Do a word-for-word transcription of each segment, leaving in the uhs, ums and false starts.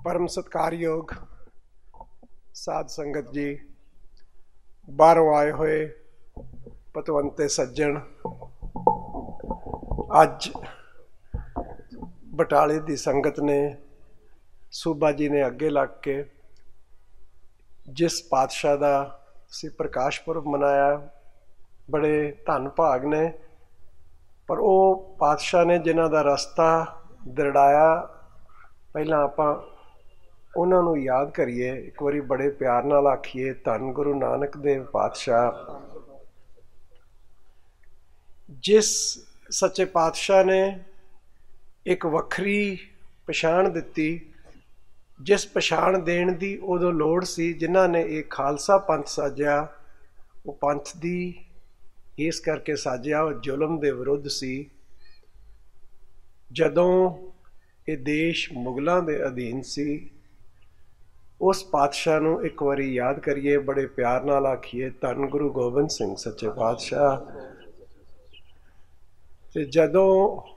परम सत्कारयोग साध संगत जी, बाहरों आए हुए पतवंते सज्जन, अज बटाले की संगत ने सूबा जी ने अगे लग के जिस पातशाह का असीं प्रकाश पुरब मनाया, बड़े धन भाग ने। पर वो पातशाह ने जिन्हां दा रस्ता दरड़ाया, पहलां आपां उन्हां नूं याद करिए, एक बारी बड़े प्यार नाल आखिए, धन गुरु नानक देव पातशाह। जिस सच्चे पातशाह ने एक वखरी पछाण दिती, जिस पछाण देण दी उदों लोड़ सी, जिन्हां ने एक खालसा पंथ साजिया, वो पंथ दी इस करके साजिया वो जुलम दे विरुद्ध सी। जदों ये देश मुगलों के अधीन सी, उस पातशाह नूं एक बारी याद करिए, बड़े प्यार नाल आखिए, धन गुरु गोबिंद सिंह सच्चे पातशाह। ते जदों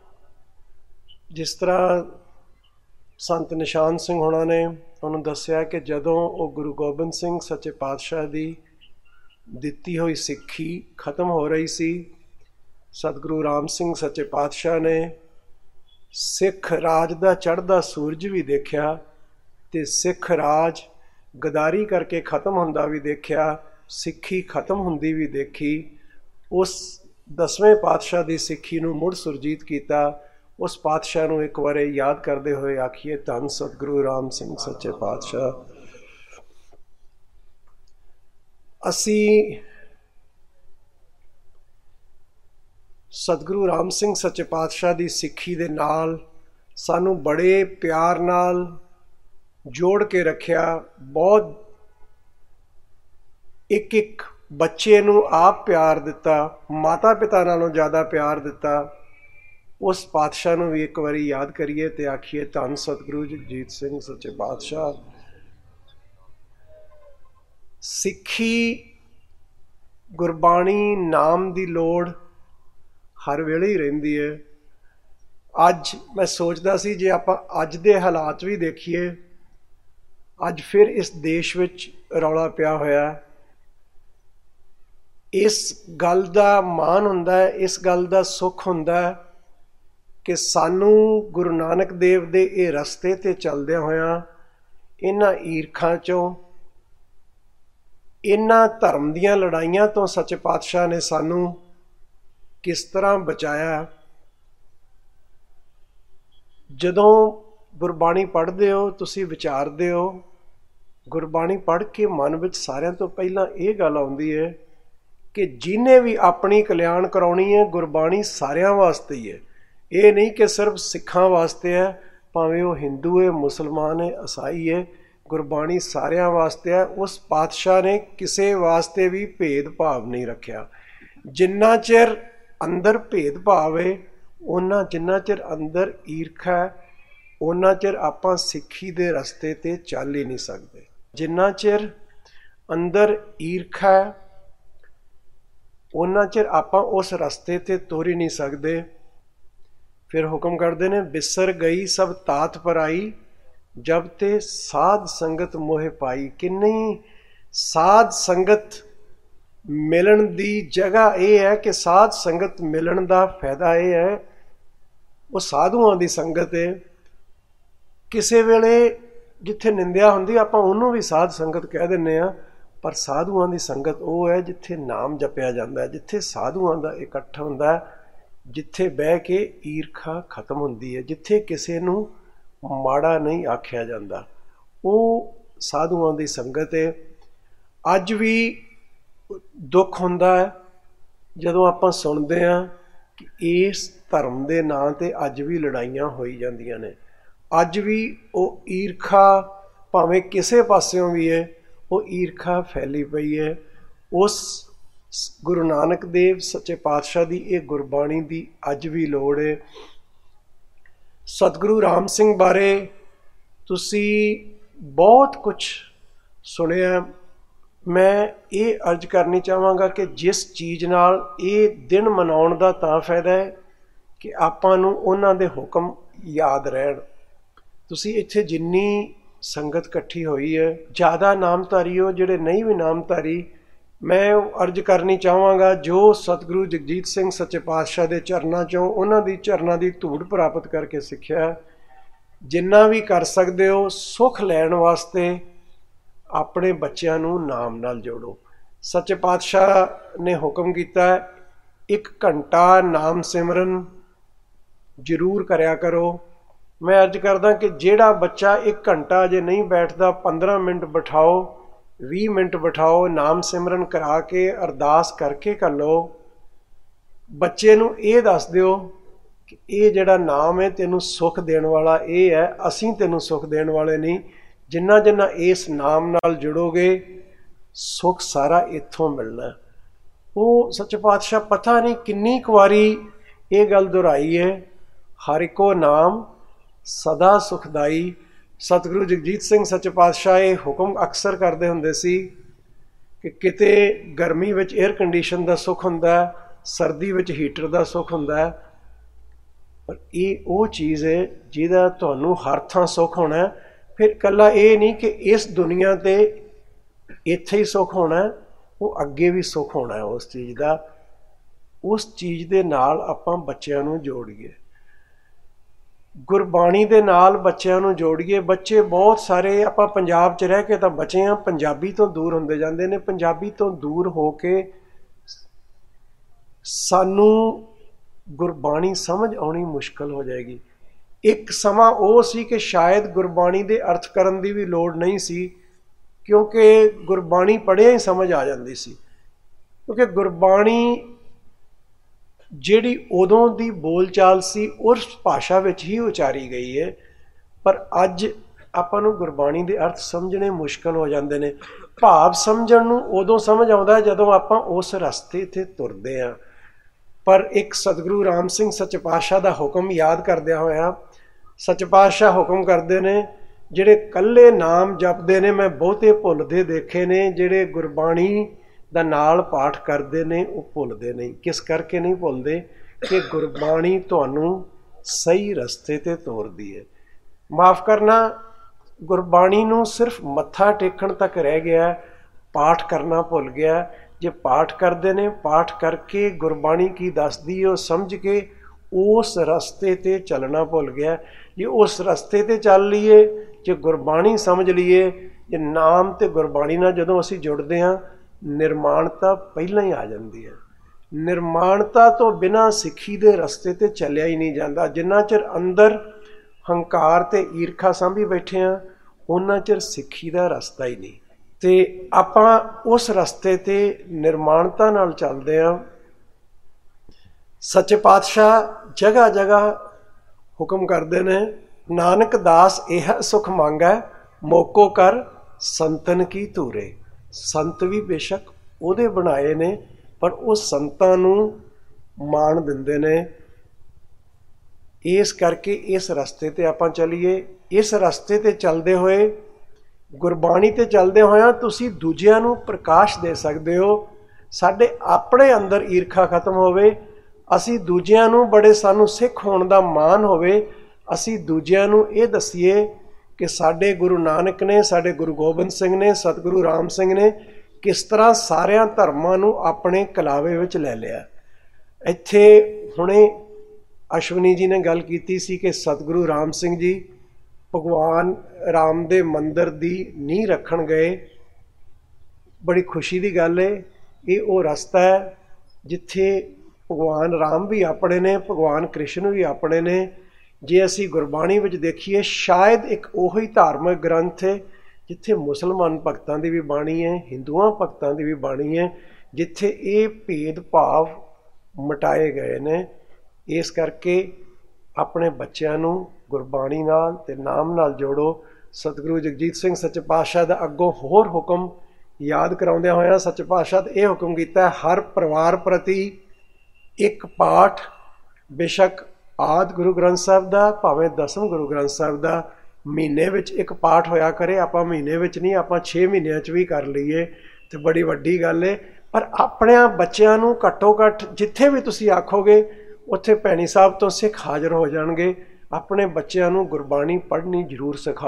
जिस तरह संत निशान सिंह होना ने उन्होंने दसिया कि जदों वो गुरु गोबिंद सिंह सच्चे पातशाह की दिती हुई सिक्खी खत्म हो रही सी, सतगुरु राम सिंह सच्चे पातशाह ने सिख राज का चढ़दा सूरज भी देखा, ते सिख राज गदारी करके खत्म हुंदा भी देखा, सिक्खी खत्म हुंदी भी देखी। उस दसवें पातशाह की सिक्खी नूं मुड़ सुरजीत किया। उस पातशाह नूं एक बार याद करते हुए आखिए, धन सतगुरु राम सिंह सच्चे पातशाह। असी सतगुरु राम सिंह सच्चे पातशाह की सिक्खी दे नाल सानू बड़े प्यार नाल जोड़ के रखिया। बहुत एक एक बच्चे नू आप प्यार दिता, माता पिता नालों ज़्यादा प्यार दिता। उस पातशाह नू भी एक बारी याद करिए ते आखिए, धन सतगुरु जगजीत सिंह सच्चे पातशाह। सिक्खी गुरबाणी नाम की लोड़ हर वेले ही रहिंदी है। अज मैं सोचदा सी जे आपां अज दे हालात भी देखिए, अज फिर इस देश विच रौला पिया होया। इस गल दा मान हुंदा है, इस गल दा सुख हुंदा है कि सानू गुरु नानक देव दे ये रस्ते ते चलदियां होयां इन्हां ईरखां चों, इन्हां धर्म दीयां लड़ाइयां तो सच्चे पातशाह ने सानू किस तरह बचाया। जदों गुरबाणी पढ़दे हो, तुसीं विचारदे हो, गुरबाणी पढ़ के मन विच सारियां तो पहलां ये गल आउंदी है कि जिन्हें भी अपनी कल्याण कराउणी है, गुरबाणी सारियां वास्ते ही है। ये नहीं कि सिर्फ सिखां वास्ते है, भावें वो हिंदू है, मुसलमान है, ईसाई है, गुरबाणी सारियां वास्ते है। उस पातशाह ने किसी वास्ते भी भेदभाव नहीं रखा। जिन्ना चिर अंदर भेदभाव है, उन्ना जिन्ना चिर अंदर ईरखा है, उन्ना चिर आपां सिक्खी दे रस्ते ते चल ही नहीं सकते। जिन्ना चिर अंदर ईरखा है, उन्ना चिर आपां उस रस्ते ते तुर ही नहीं सकते। फिर हुक्म करते ने, बिसर गई सब तात पराई, जब ते साध संगत मोह पाई। कि नहीं, साध संगत मिलन दी जगह यह है कि साध संगत मिलन का फायदा यह है, वो साधुआं दी संगत है। किसी वेले जिथे निंदिया हुंदी आपां उन्होंने भी साध संगत कह दिंदे आ, पर साधुआं दी संगत वो है जिथे नाम जपिया जाता है, जिथे साधुआं दा इकट्ठ हुंदा है, जिथे बह के ईरखा खत्म हुंदी है, जिथे किसी नूं माड़ा नहीं आख्या जाता, वो साधुआं दी संगत है। अज भी दुख हुंदा है जदों आपां सुणदे हां कि इस धर्म दे नां ते अज भी लड़ाइयां होई जांदियां ने। अज भी वो ईरखा भावें किसे पासियों भी है, वो ईरखा फैली पई है। उस गुरु नानक देव सच्चे पातशाह की ये गुरबाणी की अज भी लोड़ है। सतगुरु राम सिंह बारे तुसी बहुत कुछ सुनिया। मैं ये अर्ज करनी चाहांगा कि जिस चीज़ नाल ये दिन मनाउण दा तां फायदा है कि आपां नूं उन्हां दे हुक्म याद रहण। तुसी इत्थे जिन्नी संगत इकट्ठी हुई है। ज़्यादा नामधारी हो, जिहड़े नहीं भी नामधारी, मैं अर्ज करनी चाहांगा जो सतगुरु जगजीत सिंह सच्चे पातशाह के चरणों चों उन्हां दी चरणों की धूड़ प्राप्त करके सिੱਖਿਆ, जिन्ना भी कर सकते हो सुख लैण वास्ते अपने बच्चों नूं नाम नाल जोड़ो। सच्चे पातशाह ने हुक्म किया एक घंटा नाम सिमरन जरूर करया करो। मैं अर्ज करदा कि जेड़ा बच्चा एक घंटा जे नहीं बैठता, पंद्रह मिनट बिठाओ, भी मिनट बिठाओ, नाम सिमरन करा के अरदास करके कर लो। बच्चे नूं ये दस दिओ कि ये जिहड़ा नाम है तेनू सुख देण वाला ये है, असीं तेनू सुख देण वाले नहीं। जिन्ना जिन्ना इस नाम नाल जुड़ोगे सुख सारा इत्थों मिलना। वो सच्चे पातशाह पता नहीं किन्नी क वारी ये गल दोहराई है, हर इको नाम सदा सुखदाई। सतगुरु जगजीत सिंह सच्चे पातशाह ये हुक्म अक्सर करते हुंदे सी कि किते गर्मी विच एयर कंडीशन का सुख हुंदा, सर्दी विच हीटर का सुख हुंदा, पर ये वो चीज़ है जिहदा तुहानूं हर थां सुख होना। फिर कल्ला ये नहीं कि इस दुनिया ते इत्थे ही सुख होना, वो अगे भी सुख होना है उस चीज़ का। उस चीज़ दे नाल आपां बच्चों नूं जोड़िए, गुरबाणी दे नाल बच्चों नूं जोड़िए। बच्चे बहुत सारे आपां पंजाब च रह के तां बचे हैं, पंजाबी तो दूर हुंदे जांदे ने। पंजाबी तो दूर हो के सानू गुरबाणी समझ आनी मुश्किल हो जाएगी। एक समा वो सी कि शायद गुरबाणी दे अर्थ करन दी भी लोड़ नहीं सी, क्योंकि गुरबाणी पढ़िया ही समझ आ जाती सी। क्योंकि गुरबाणी जिहड़ी उदों दी बोल चाल सी उस भाषा विच ही उचारी गई है, पर अज आपां नूं गुरबाणी दे अर्थ समझने मुश्किल हो जाते हैं। भाव समझण नूं उदों समझ आउंदा जदों आपां उस रस्ते ते तुरदे हां। पर एक सतगुरु राम सिंह सच्चे पातशाह दा हुक्म याद करदिया होया सच्चे पातशाह हुक्म करते हैं, जिहड़े कल्ले नाम जपदे ने मैं बहुते भुलदे देखे ने, जिहड़े गुरबाणी दा नाल पाठ करते हैं वो भुलदे नहीं। किस करके नहीं भुलदे कि गुरबाणी तुहानूं सही रस्ते ते तोरदी है। माफ़ करना, गुरबाणी नूं सिर्फ मत्था टेकण तक रह गया, पाठ करना भुल गया। जे पाठ करते हैं, पाठ करके गुरबाणी की दसदी है समझ के उस रस्ते ते चलना भुल गया। जे उस रस्ते ते चल लीए, जे गुरबाणी समझ लीए, जे नाम ते गुरबाणी नाल जदों असीं जुड़दे हां, निर्माणता पहलां ही आ जाती है। निर्माणता तो बिना सिੱਖੀ दे रस्ते ते चलिया ही नहीं जाता। जिन्ना चिर अंदर हंकार ते ईरखा सांभी बैठे हैं, उन्ना चिर सिੱਖੀ दा रस्ता ही नहीं। ते आपां उस रस्ते ते निर्माणता नाल चलदे हां। सच्चे पातशाह जगह जगह हुक्म करते हैं, नानक दास यह सुख मांगा मोको कर संतन की धूरे। संत भी बेशक उहदे बनाए ने, पर वो संतां नूं मान दिंदे ने। इस करके इस रस्ते ते आपां चलीए। इस रस्ते ते चलदे होए, गुरबाणी ते चलदे होया तुसीं दूजिआं नूं प्रकाश दे सकदे हो। साडे अपने अंदर ईरखा खत्म होवे, असीं दूजिआं नूं बड़े सानूं सिੱਖ होण दा माण होवे, असीं दूजिआं नूं इह दसीए कि साडे गुरु नानक ने, साडे गुरु गोबिंद सिंह ने, सतगुरु राम सिंह ने किस तरह सारियां धर्मां नूं अपने कलावे विच लै लिया। इत्थे हुणे अश्वनी जी ने गल कीती सी कि सतगुरु राम सिंह जी भगवान राम दे मंदिर दी नींह रखण गए। बड़ी खुशी दी गल है, ये वो रस्ता है जिथे भगवान राम भी अपने ने, भगवान कृष्ण भी अपने ने। जे असी गुरबाणी विच देखिए, शायद एक उही धार्मिक ग्रंथ है जिथे मुसलमान भगतां दी भी बाणी है, हिंदुआं भगतां दी भी बाणी है, जिथे ये भेदभाव मिटाए गए ने। इस करके अपने बच्चों नूं गुरबाणी नाल ते नाम नाल जोड़ो। सतगुरु जगजीत सिंह सच्चे पातशाह दा अगों होर हुक्म याद कराउंदे होया सच्चे पातशाह ने यह हुक्म कीता है, हर परिवार प्रति एक पाठ, बेशक आदि गुरु ग्रंथ साहिब दा भावें दसम गुरु ग्रंथ साहिब दा, महीने विच एक पाठ होया करे। आपां महीने विच नहीं, आपां छे महीनों च भी कर लीए तो बड़ी वड्डी गल है। पर अपने बच्चों नूं घट्टो घट्ट जिथे भी तुसीं आखोगे उत्थे भैणी साहब तो सिख हाज़र हो जाणगे। अपने बच्चों नूं गुरबाणी पढ़नी जरूर सिखाओ।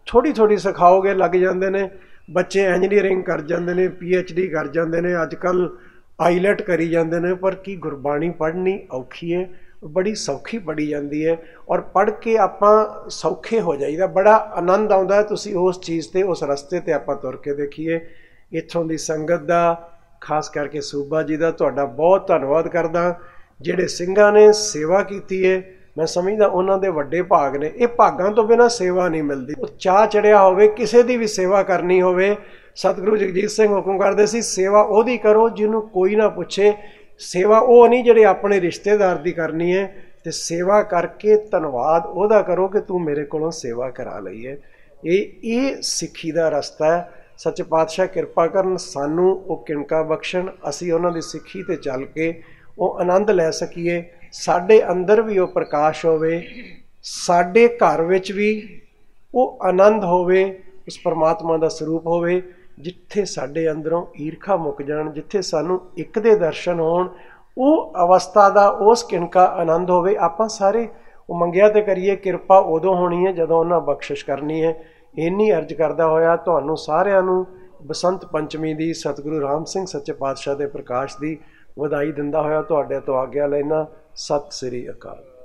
थोड़ी थोड़ी सिखाओगे लग जाते हैं बच्चे। इंजीनियरिंग कर जाते हैं, पी एच डी कर जाते हैं, अजकल आईलैट करी जाते हैं। पर की गुरबाणी पढ़नी औखी है, बड़ी सौखी पढ़ी जाती है। और पढ़ के आप सौखे हो जाइए, बड़ा आनंद आता है। तुसी उस चीज़ से उस रस्ते ते आप तुर के देखिए। इत्थों की संगत का खास करके सूबा जी का तुहाडा बहुत धन्नवाद करदा। जिहड़े ਸਿੰਘਾਂ ने सेवा की है, मैं समझदा उन्हां दे वड्डे भाग ने। ये भागां तो बिना सेवा नहीं मिलती। चाह चढ़िया होवे किसी की भी सेवा करनी होवे, सतगुरु जगजीत सिंह हुक्म करदे सी सेवा ओदी करो जिन्हों कोई ना पूछे। सेवा वो नहीं जिहड़े अपने रिश्तेदार की करनी है, तो सेवा करके धन्नवाद ओदा करो कि तू मेरे कोलों सेवा करा लई है। ये ये सिੱਖੀ ਦਾ रस्ता है। सच्चे पातशाह किरपा करन सानू वो किणका बख्शण, असी उन्हां दी सिੱਖੀ ते चल के वो आनंद लै सकीए। साडे अंदर भी वो प्रकाश होवे, साडे घर विच भी वो आनंद होवे, उस परमात्मा का स्वरूप होवे। जिथे साडे अंदरों ईरखा मुक जाण, जिथे सानू एक दे दर्शन होण, वो अवस्था का उस किणका आनंद होवे। आपां सारे वो मंगिया ते करिए, किरपा उदों होनी है जदों उन्हां बख्शिश करनी है। इन्नी अर्ज करदा होया तुहानू सारिआं नू बसंत पंचमी दी सतगुरु राम सिंह सच्चे पातशाह के प्रकाश की ਵਧਾਈ ਦਿੰਦਾ ਹੋਇਆ ਤੁਹਾਡੇ ਤੋਂ ਆਗਿਆ ਲੈਣਾ। सत श्री अकाल।